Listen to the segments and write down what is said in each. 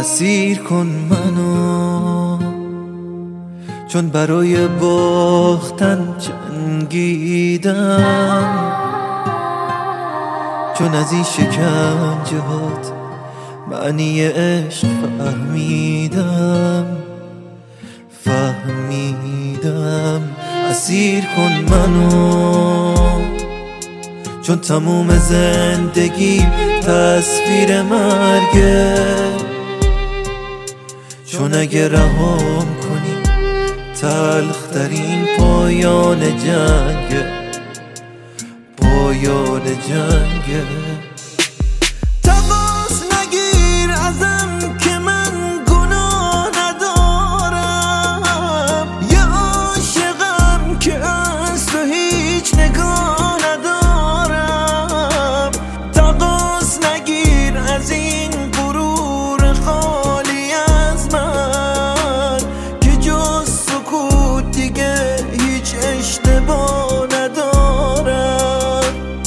اسیر کن منو، چون برای باختن جنگیدم، چون از این شکنجهات معنی عشق فهمیدم. اسیر کن منو، چون تموم زندگی تصویر مرگه، چون اگه رهام کنی تلخترین پایان جنگه، پایان جنگه. تماس نگیر ازم که من گناه ندارم، یه عاشقم که از تو هیچ نگاه ندارم. تماس نگیر از این غرور خالی از من، که جز سکوت دیگه هیچ اشتباه ندارم.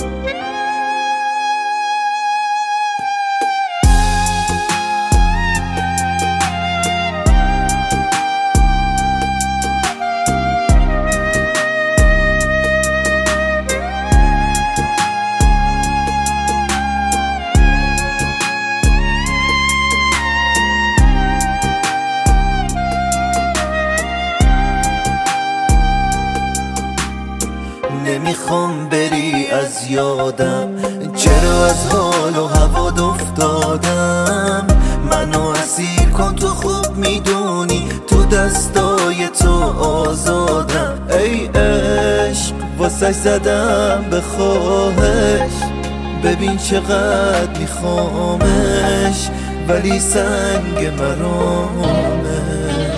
نمیخوام بری از یادم، چرا از حال و هوات افتادم. منو اسیر کن، تو خوب میدونی تو دستای تو آزادم. ای عشق واسه زدم به خواهش، ببین چقدر میخوامش، ولی سنگ مرامه.